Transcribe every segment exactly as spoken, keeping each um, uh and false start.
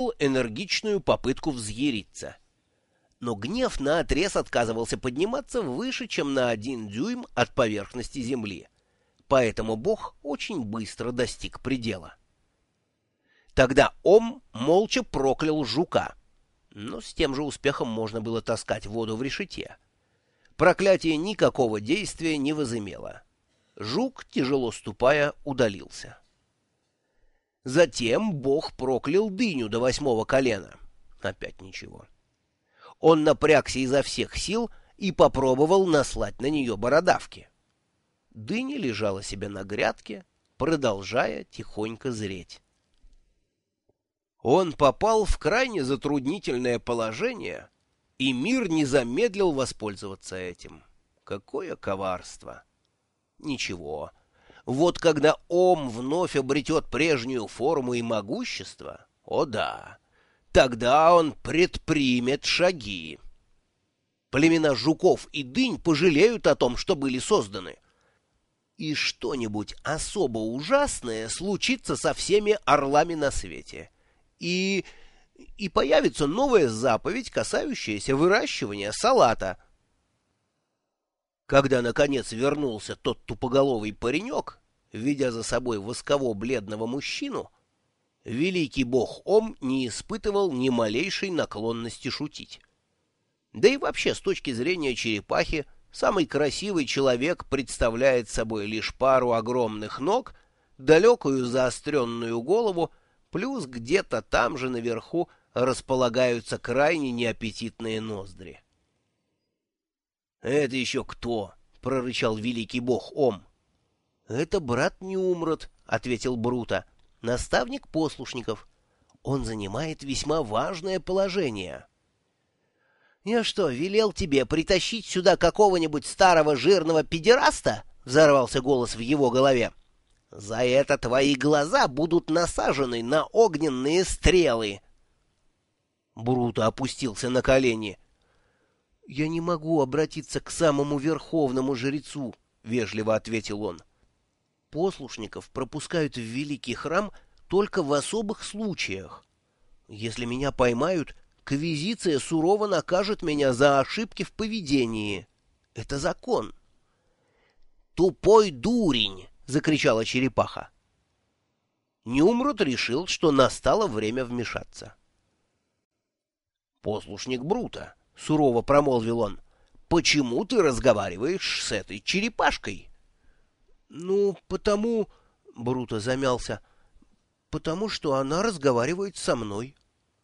энергичную попытку взъяриться. Но гнев наотрез отказывался подниматься выше, чем на один дюйм от поверхности земли. Поэтому Бог очень быстро достиг предела. Тогда Ом молча проклял жука. Но с тем же успехом можно было таскать воду в решете. Проклятие никакого действия не возымело. Жук, тяжело ступая, удалился. Затем Бог проклял дыню до восьмого колена. Опять ничего. Он напрягся изо всех сил и попробовал наслать на нее бородавки. Дыня лежала себе на грядке, продолжая тихонько зреть. Он попал в крайне затруднительное положение, и мир не замедлил воспользоваться этим. Какое коварство! Ничего. Вот когда Ом вновь обретет прежнюю форму и могущество, о да, тогда он предпримет шаги. Племена жуков и дынь пожалеют о том, что были созданы. И что-нибудь особо ужасное случится со всеми орлами на свете. И... и появится новая заповедь, касающаяся выращивания салата. Когда, наконец, вернулся тот тупоголовый паренек, ведя за собой восково-бледного мужчину, великий бог Ом не испытывал ни малейшей наклонности шутить. Да и вообще, с точки зрения черепахи, самый красивый человек представляет собой лишь пару огромных ног, далекую заостренную голову, плюс где-то там же наверху располагаются крайне неаппетитные ноздри. «Это еще кто?» — прорычал великий бог Ом. «Это брат Нюмрод», — ответил Бруто, — «наставник послушников. Он занимает весьма важное положение». «Я что, велел тебе притащить сюда какого-нибудь старого жирного педераста?» — взорвался голос в его голове. «За это твои глаза будут насажены на огненные стрелы». Бруто опустился на колени. «Я не могу обратиться к самому верховному жрецу», — вежливо ответил он. «Послушников пропускают в великий храм только в особых случаях. Если меня поймают, квизиция сурово накажет меня за ошибки в поведении. Это закон». «Тупой дурень!» — закричала черепаха. Нюмрод решил, что настало время вмешаться. «Послушник Бруто», — сурово промолвил он, — «почему ты разговариваешь с этой черепашкой?» «Ну, потому...» — Бруто замялся. «Потому что она разговаривает со мной».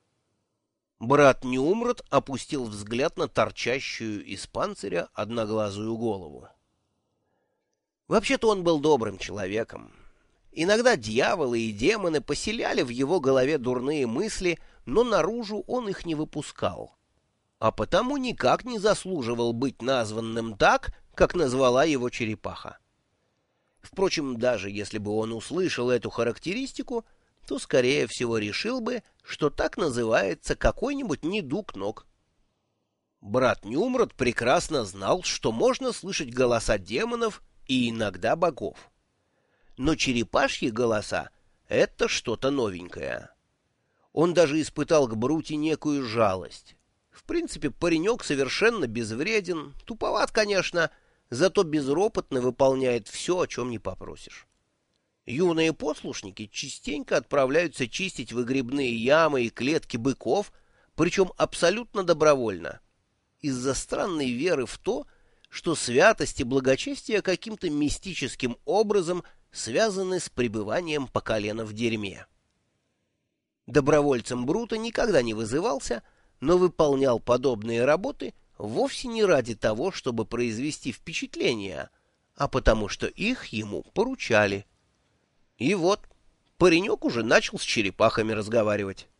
Брат Нюмрод опустил взгляд на торчащую из панциря одноглазую голову. Вообще-то он был добрым человеком. Иногда дьяволы и демоны поселяли в его голове дурные мысли, но наружу он их не выпускал. А потому никак не заслуживал быть названным так, как назвала его черепаха. Впрочем, даже если бы он услышал эту характеристику, то, скорее всего, решил бы, что так называется какой-нибудь недуг ног. Брат Нюмрод прекрасно знал, что можно слышать голоса демонов и иногда богов. Но черепашьи голоса — это что-то новенькое. Он даже испытал к Бруте некую жалость. В принципе, паренек совершенно безвреден, туповат, конечно, зато безропотно выполняет все, о чем не попросишь. Юные послушники частенько отправляются чистить выгребные ямы и клетки быков, причем абсолютно добровольно, из-за странной веры в то, что святость и благочестие каким-то мистическим образом связаны с пребыванием по колено в дерьме. Добровольцем Бруто никогда не вызывался, но выполнял подобные работы вовсе не ради того, чтобы произвести впечатление, а потому что их ему поручали. И вот, паренек уже начал с черепахами разговаривать.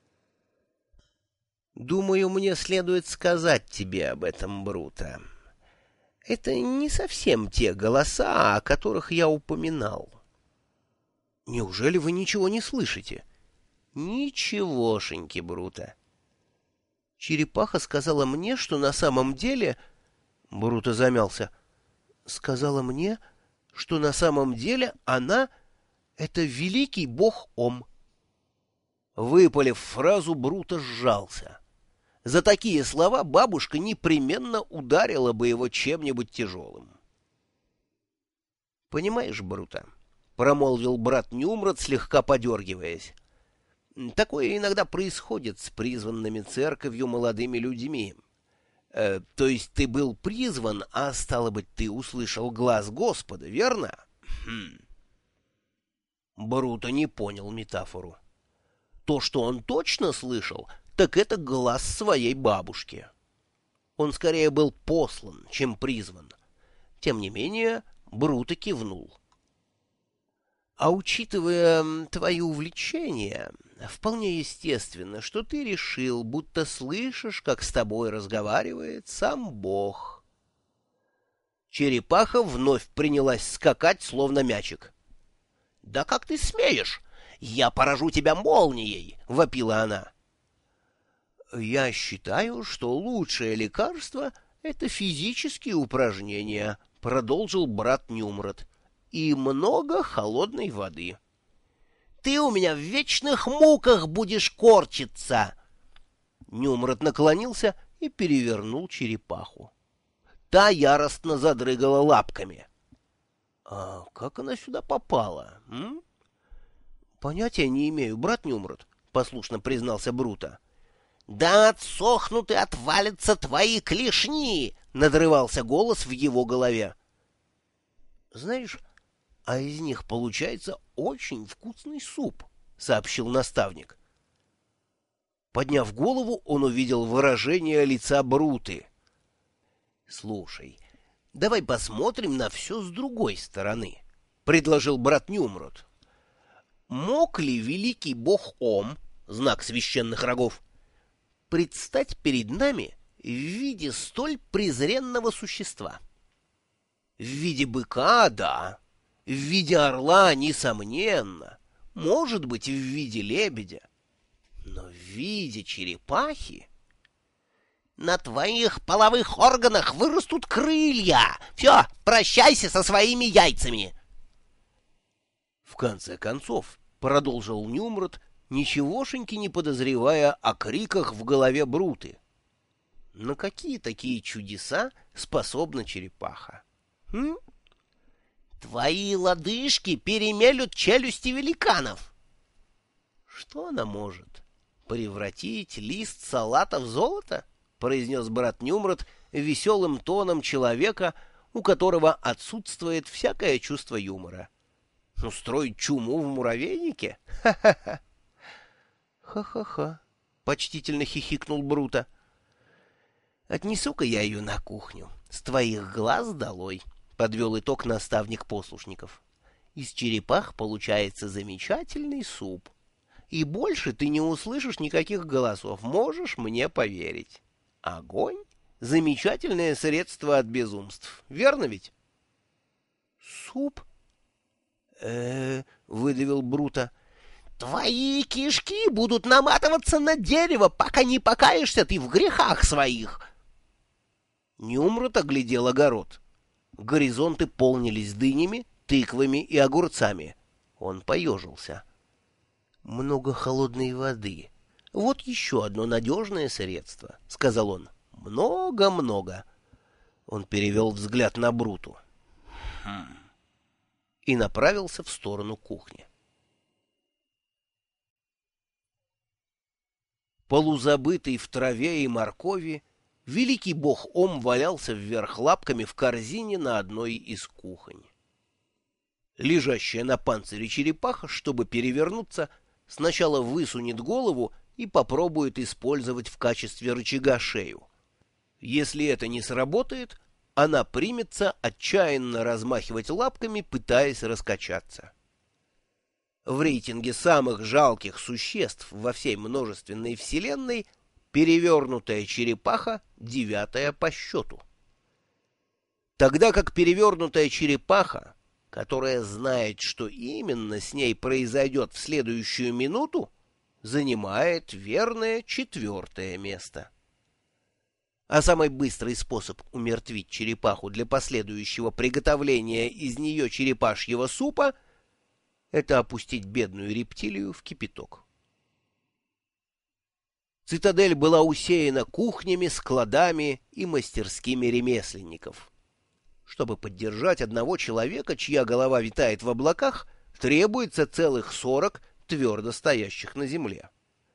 «Думаю, мне следует сказать тебе об этом, Бруто. Это не совсем те голоса, о которых я упоминал». «Неужели вы ничего не слышите?» «Ничегошеньки, Бруто. Черепаха сказала мне, что на самом деле...» Бруто замялся. «Сказала мне, что на самом деле она... это великий бог Ом». Выпалив фразу, Бруто сжался. За такие слова бабушка непременно ударила бы его чем-нибудь тяжелым. — Понимаешь, Бруто, — промолвил брат Нюмрод, слегка подергиваясь, — такое иногда происходит с призванными церковью молодыми людьми. Э, то есть ты был призван, а стало быть, ты услышал глас Господа, верно? Хм. Бруто не понял метафору. То, что он точно слышал, так это глас своей бабушки. Он скорее был послан, чем призван. Тем не менее, Бруто кивнул. А учитывая твои увлечения, вполне естественно, что ты решил, будто слышишь, как с тобой разговаривает сам Бог. Черепаха вновь принялась скакать, словно мячик. — Да как ты смеешь? Я поражу тебя молнией! — вопила она. — Я считаю, что лучшее лекарство — это физические упражнения, — продолжил брат Нюмрод, — и много холодной воды. — Ты у меня в вечных муках будешь корчиться! Нюмрод наклонился и перевернул черепаху. Та яростно задрыгала лапками. — А как она сюда попала? М? — Понятия не имею, брат Нюмрод, — послушно признался Бруто. — Да отсохнут и отвалятся твои клешни! — надрывался голос в его голове. — Знаешь, а из них получается очень вкусный суп, — сообщил наставник. Подняв голову, он увидел выражение лица Бруты. — Слушай, давай посмотрим на все с другой стороны, — предложил брат Нюмрод. Мог ли великий бог Ом, знак священных рогов, предстать перед нами в виде столь презренного существа? В виде быка — да, в виде орла — несомненно, может быть, в виде лебедя, но в виде черепахи... На твоих половых органах вырастут крылья. Все, прощайся со своими яйцами. В конце концов, продолжил Нюмрод, ничегошеньки не подозревая о криках в голове Бруты. На какие такие чудеса способна черепаха? М? Твои лодыжки перемелют челюсти великанов. Что она может? Превратить лист салата в золото? — произнес брат Нюмрод веселым тоном человека, у которого отсутствует всякое чувство юмора. — Устроить чуму в муравейнике? Ха-ха-ха! — Ха-ха-ха! — почтительно хихикнул Бруто. — Отнесу-ка я ее на кухню. С твоих глаз долой! — подвел итог наставник послушников. — Из черепах получается замечательный суп. И больше ты не услышишь никаких голосов, можешь мне поверить. Огонь — замечательное средство от безумств, верно ведь? — Суп? Э, — выдавил Бруто. — Твои кишки будут наматываться на дерево, пока не покаешься ты в грехах своих. Нюмрод оглядел огород. Горизонты полнились дынями, тыквами и огурцами. Он поежился. Много холодной воды. Вот еще одно надежное средство, — сказал он. Много-много. Он перевел взгляд на Бруту. Хм. И направился в сторону кухни. Полузабытый в траве и моркови, великий бог Ом валялся вверх лапками в корзине на одной из кухонь. Лежащая на панцире черепаха, чтобы перевернуться, сначала высунет голову и попробует использовать в качестве рычага шею. Если это не сработает, она примется отчаянно размахивать лапками, пытаясь раскачаться. В рейтинге самых жалких существ во всей множественной вселенной перевернутая черепаха девятая по счету. Тогда как перевернутая черепаха, которая знает, что именно с ней произойдет в следующую минуту, занимает верное четвертое место. А самый быстрый способ умертвить черепаху для последующего приготовления из нее черепашьего супа — это опустить бедную рептилию в кипяток. Цитадель была усеяна кухнями, складами и мастерскими ремесленников. Чтобы поддержать одного человека, чья голова витает в облаках, требуется целых сорок твердо стоящих на земле.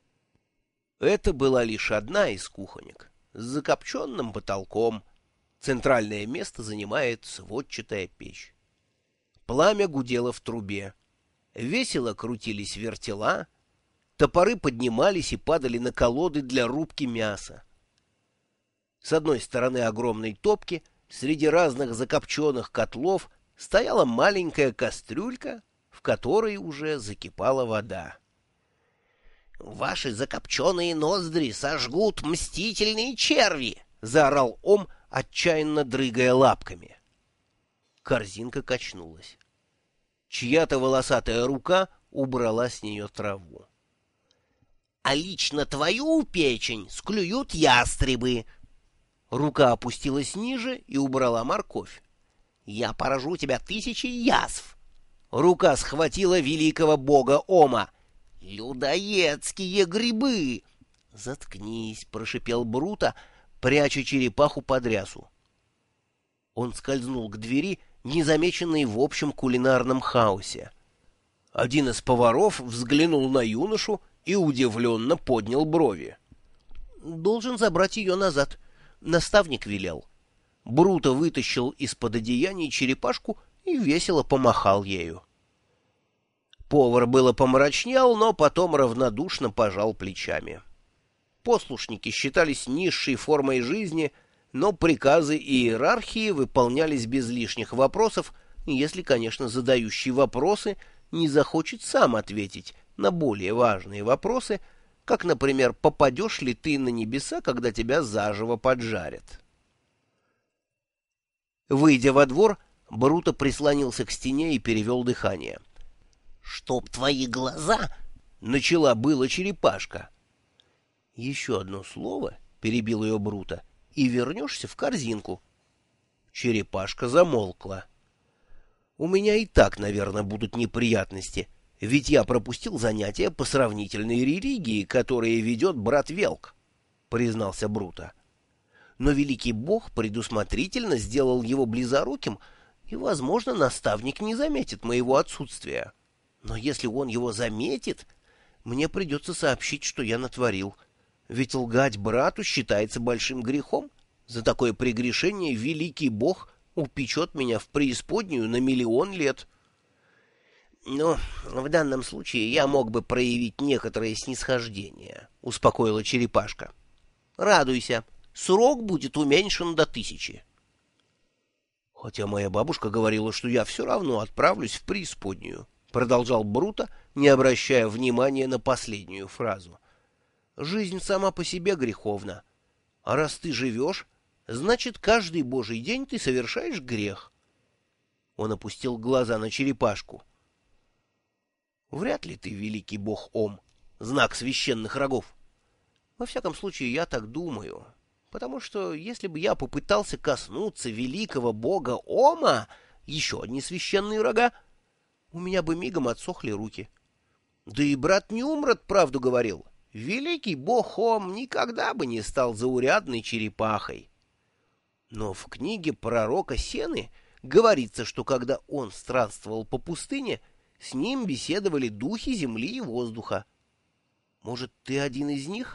Это была лишь одна из кухонек с закопченным потолком. Центральное место занимает сводчатая печь. Пламя гудело в трубе. Весело крутились вертела. Топоры поднимались и падали на колоды для рубки мяса. С одной стороны огромной топки, среди разных закопченных котлов, стояла маленькая кастрюлька, в которой уже закипала вода. «Ваши закопченные ноздри сожгут мстительные черви!» — заорал Ом, отчаянно дрыгая лапками. Корзинка качнулась. Чья-то волосатая рука убрала с нее траву. «А лично твою печень склюют ястребы!» Рука опустилась ниже и убрала морковь. «Я поражу тебя тысячи язв!» Рука схватила великого бога Ома. «Людоедские грибы!» «Заткнись!» — прошипел Бруто, пряча черепаху под рясу. Он скользнул к двери, незамеченный в общем кулинарном хаосе. Один из поваров взглянул на юношу и удивленно поднял брови. «Должен забрать ее назад. Наставник велел». Бруто вытащил из-под одеяний черепашку и весело помахал ею. Повар было помрачнел, но потом равнодушно пожал плечами. Послушники считались низшей формой жизни, но приказы и иерархии выполнялись без лишних вопросов, если, конечно, задающий вопросы не захочет сам ответить на более важные вопросы, как, например, попадешь ли ты на небеса, когда тебя заживо поджарят. Выйдя во двор, Бруто прислонился к стене и перевел дыхание. «Чтоб твои глаза!» — начала было черепашка. «Еще одно слово», — перебил ее Бруто, — «и вернешься в корзинку». Черепашка замолкла. «У меня и так, наверное, будут неприятности, ведь я пропустил занятия по сравнительной религии, которые ведет брат Велк», — признался Бруто. «Но великий бог предусмотрительно сделал его близоруким, и, возможно, наставник не заметит моего отсутствия. Но если он его заметит, мне придется сообщить, что я натворил. Ведь лгать брату считается большим грехом. За такое прегрешение великий бог упечет меня в преисподнюю на миллион лет». «Ну, в данном случае я мог бы проявить некоторое снисхождение», — успокоила черепашка. «Радуйся, срок будет уменьшен до тысячи». «Хотя моя бабушка говорила, что я все равно отправлюсь в преисподнюю», — продолжал Бруто, не обращая внимания на последнюю фразу. «Жизнь сама по себе греховна. А раз ты живешь, значит, каждый божий день ты совершаешь грех». Он опустил глаза на черепашку. «Вряд ли ты великий бог Ом, знак священных рогов. Во всяком случае, я так думаю. Потому что если бы я попытался коснуться великого бога Ома, еще одни священные рога, у меня бы мигом отсохли руки. Да и брат Нюмрод правду говорил. Великий бог Ом никогда бы не стал заурядной черепахой. Но в книге пророка Сены говорится, что когда он странствовал по пустыне, с ним беседовали духи земли и воздуха. Может, ты один из них?»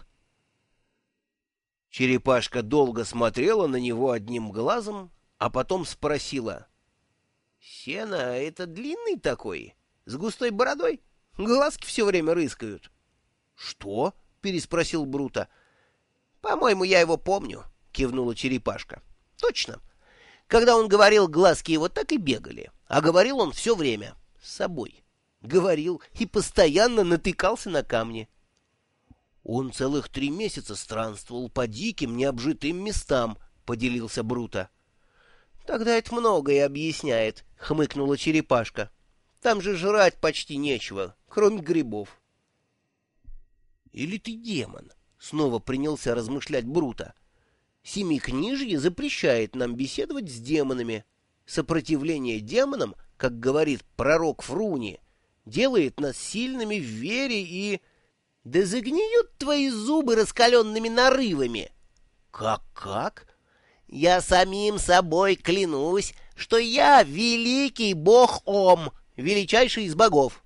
Черепашка долго смотрела на него одним глазом, а потом спросила. «Сена — это длинный такой, с густой бородой? Глазки все время рыскают». «Что?» — переспросил Бруто. «По-моему, я его помню», — кивнула черепашка. «Точно. Когда он говорил, глазки его так и бегали, а говорил он все время с собой. Говорил и постоянно натыкался на камни». «Он целых три месяца странствовал по диким, необжитым местам», — поделился Бруто. «Тогда это многое объясняет», — хмыкнула черепашка. «Там же жрать почти нечего, кроме грибов». «Или ты демон?» — снова принялся размышлять Бруто. «Семикнижье запрещает нам беседовать с демонами. Сопротивление демонам, как говорит пророк Фруни, делает нас сильными в вере и...» Да загниют твои зубы раскаленными нарывами. Как-как? Я самим собой клянусь, что я великий бог Ом, величайший из богов.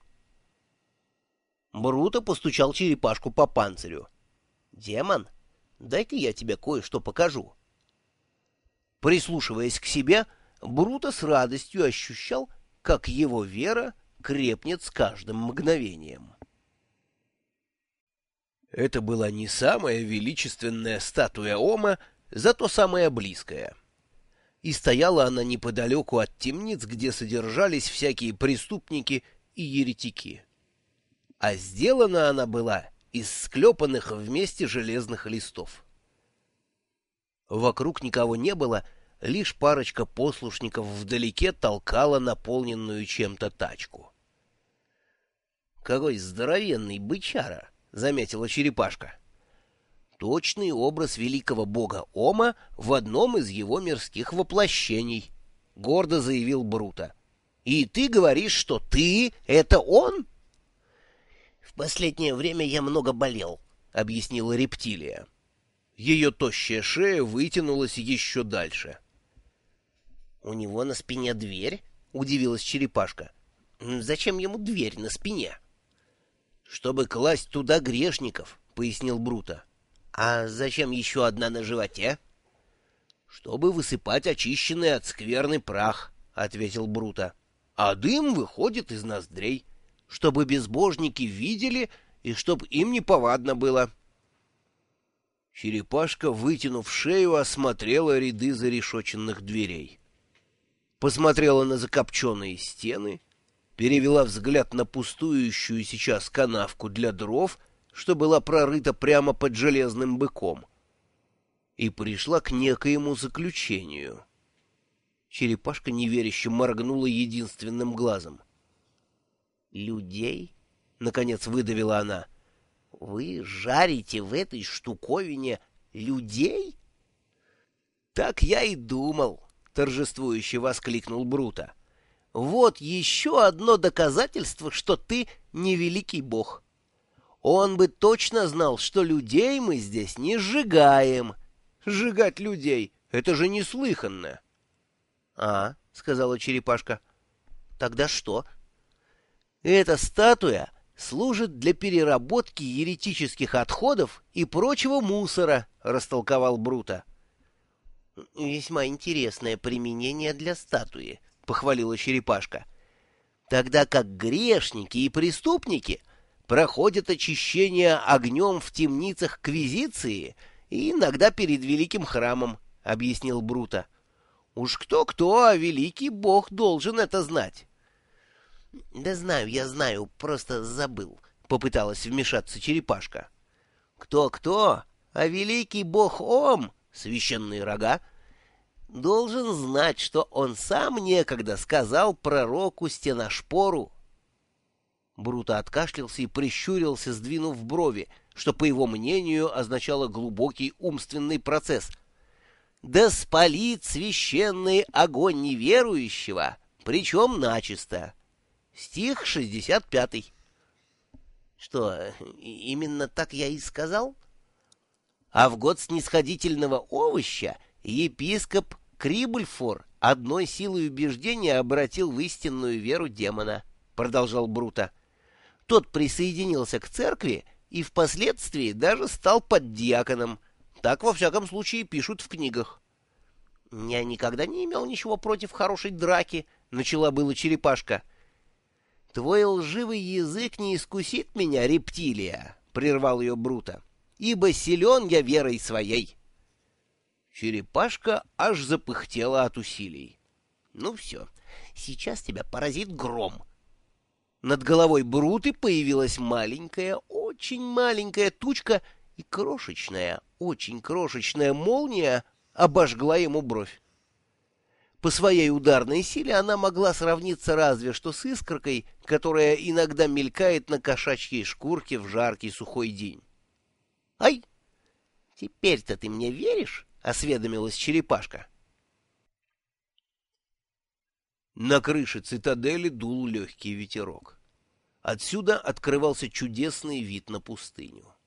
Бруто постучал черепашку по панцирю. «Демон, дай-ка я тебе кое-что покажу». Прислушиваясь к себе, Бруто с радостью ощущал, как его вера крепнет с каждым мгновением. Это была не самая величественная статуя Ома, зато самая близкая. И стояла она неподалеку от темниц, где содержались всякие преступники и еретики. А сделана она была из склепанных вместе железных листов. Вокруг никого не было, лишь парочка послушников вдалеке толкала наполненную чем-то тачку. «Какой здоровенный бычара!» — заметила черепашка. «Точный образ великого бога Ома в одном из его мирских воплощений», — гордо заявил Бруто. «И ты говоришь, что ты — это он?» «В последнее время я много болел», — объяснила рептилия. Ее тощая шея вытянулась еще дальше. «У него на спине дверь?» — удивилась черепашка. «Зачем ему дверь на спине?» «Чтобы класть туда грешников», — пояснил Бруто. «А зачем еще одна на животе?» «Чтобы высыпать очищенный от скверны прах», — ответил Бруто. «А дым выходит из ноздрей, чтобы безбожники видели и чтоб им неповадно было». Черепашка, вытянув шею, осмотрела ряды зарешоченных дверей. Посмотрела на закопченные стены, перевела взгляд на пустующую сейчас канавку для дров, что была прорыта прямо под железным быком, и пришла к некоему заключению. Черепашка неверяще моргнула единственным глазом. «Людей?» — наконец выдавила она. «Вы жарите в этой штуковине людей?» «Так я и думал», — торжествующе воскликнул Бруто. «Вот еще одно доказательство, что ты не великий бог. Он бы точно знал, что людей мы здесь не сжигаем. Сжигать людей — это же неслыханно». «А», — сказала черепашка, — «тогда что?» «Эта статуя служит для переработки еретических отходов и прочего мусора», — растолковал Бруто. «Весьма интересное применение для статуи», — похвалила черепашка. «Тогда как грешники и преступники проходят очищение огнем в темницах Квизиции и иногда перед великим храмом», — объяснил Бруто. «Уж кто-кто, а великий бог должен это знать». «Да знаю, я знаю, просто забыл», — попыталась вмешаться черепашка. «Кто-кто, а великий бог Ом, священные рога, должен знать, что он сам некогда сказал пророку Стеношпору». Бруто откашлялся и прищурился, сдвинув брови, что, по его мнению, означало глубокий умственный процесс. «Да спалит священный огонь неверующего, причем начисто». Стих шестьдесят пятый. «Что, именно так я и сказал?» «А в год снисходительного овоща епископ Крибульфор одной силой убеждения обратил в истинную веру демона», — продолжал Бруто. «Тот присоединился к церкви и впоследствии даже стал поддиаконом. Так, во всяком случае, пишут в книгах». «Я никогда не имел ничего против хорошей драки», — начала была черепашка. «Твой лживый язык не искусит меня, рептилия», — прервал ее Бруто, — «ибо силен я верой своей». Черепашка аж запыхтела от усилий. «Ну все, сейчас тебя поразит гром». Над головой Бруты появилась маленькая, очень маленькая тучка, и крошечная, очень крошечная молния обожгла ему бровь. По своей ударной силе она могла сравниться разве что с искоркой, которая иногда мелькает на кошачьей шкурке в жаркий сухой день. «Ай! Теперь-то ты мне веришь?» — осведомилась черепашка. На крыше цитадели дул легкий ветерок. Отсюда открывался чудесный вид на пустыню.